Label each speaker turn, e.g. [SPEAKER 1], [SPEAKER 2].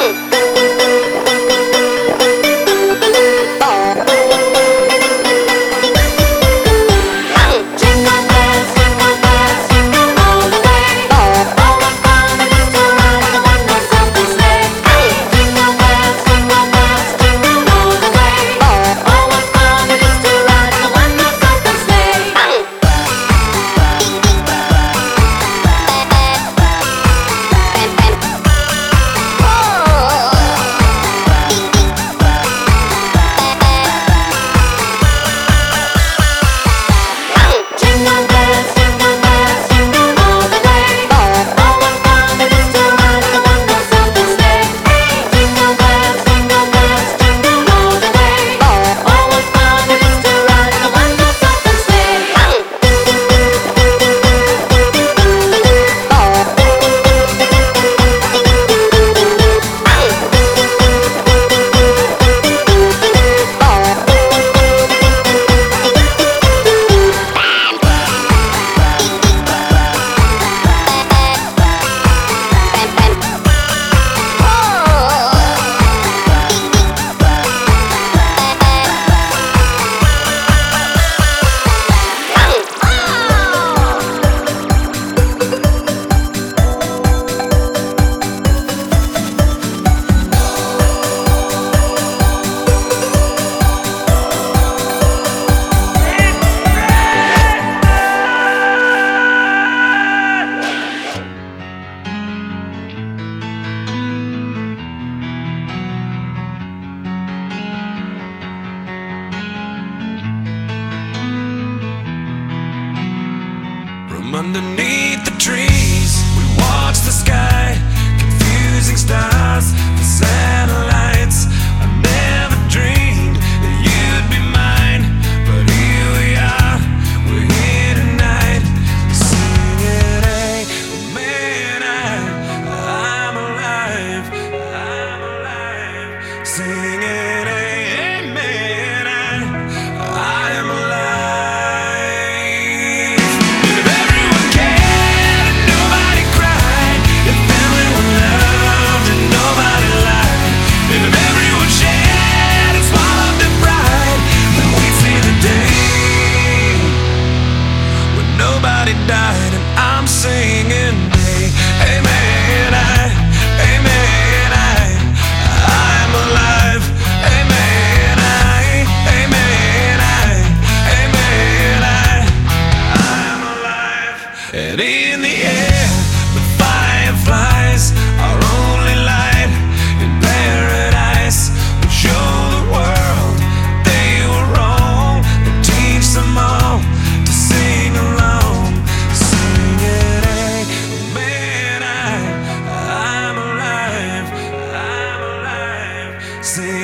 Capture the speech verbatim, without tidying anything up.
[SPEAKER 1] Underneath the trees, we watch the sky, confusing stars, the satellites. I never dreamed that you'd be mine, but here we are, we're here tonight, singing, hey, man, I, I'm alive, I'm alive, singing, hey, man, I, I'm alive. Died and I'm singing, hey, hey man, I, hey man, I, I'm alive, hey man, I, hey man, I, hey man, I, I'm alive. And in the air, the fireflies are only light in paradise. We show the world they were wrong and teach them all to sing along. See